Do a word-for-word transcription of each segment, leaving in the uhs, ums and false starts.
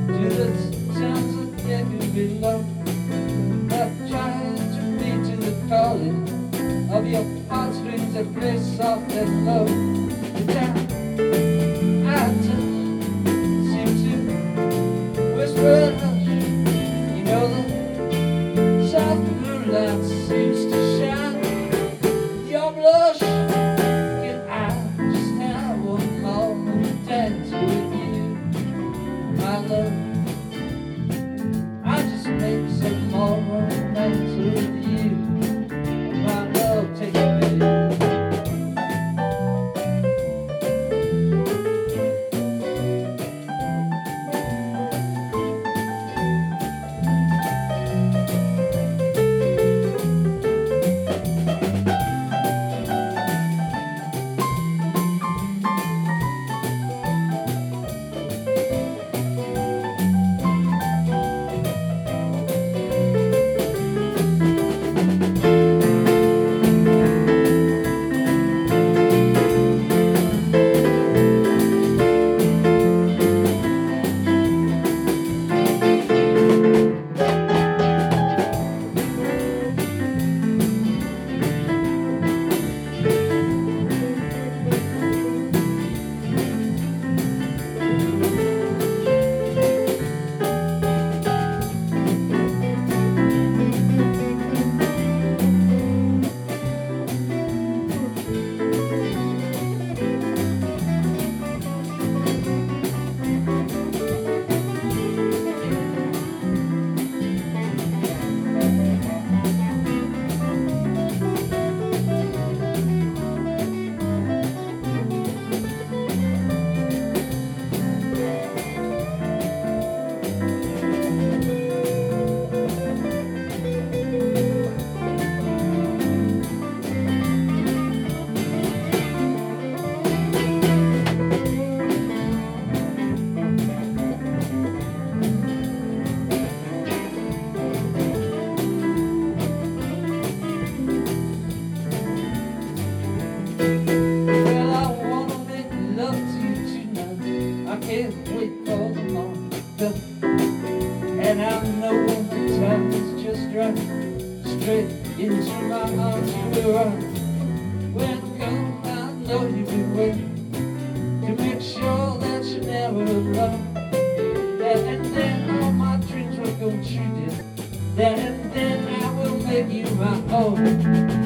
to the sounds of the echo below. Not trying to beat to the calling of your heartstrings that play soft and low. The time I touch seems to whisper and hush. You know the soft moonlight seems to shine. Your blush, can I just have one moment dance with you, my love? I just make some more romance with you, my love. Take it, baby. Well, I wanna make love to you tonight. I can't wait for the morning to come. And I know when the time is just right, straight into my arms you will run. When it comes, I know you'll be waiting to make sure that you never run. Then and then all my dreams will go true. Then and then I will make you my own.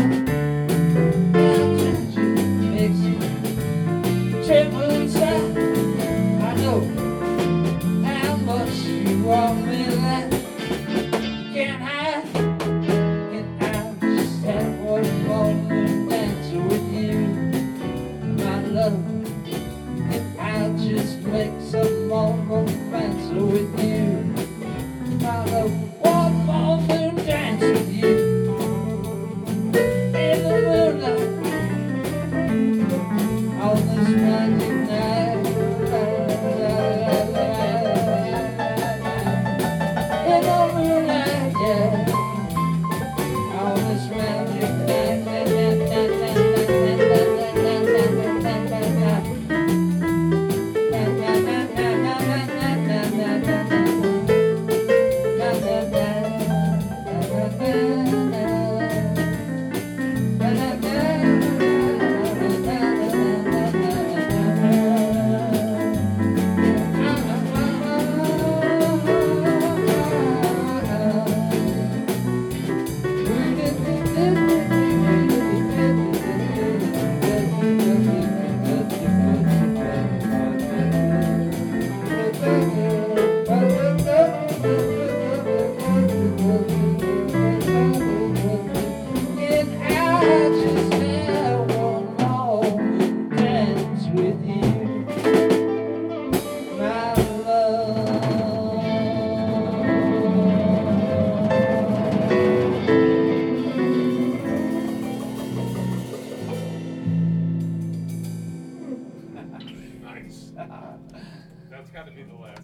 Tremble inside, I know how much you want me like. Can't hide, can I just have one moment dance with you, my love? Can I just make some more romance with you, my love? One moment dance with you in the moonlight on this magic night. In the moonlight, yeah, on this magic night. That's got to be the last.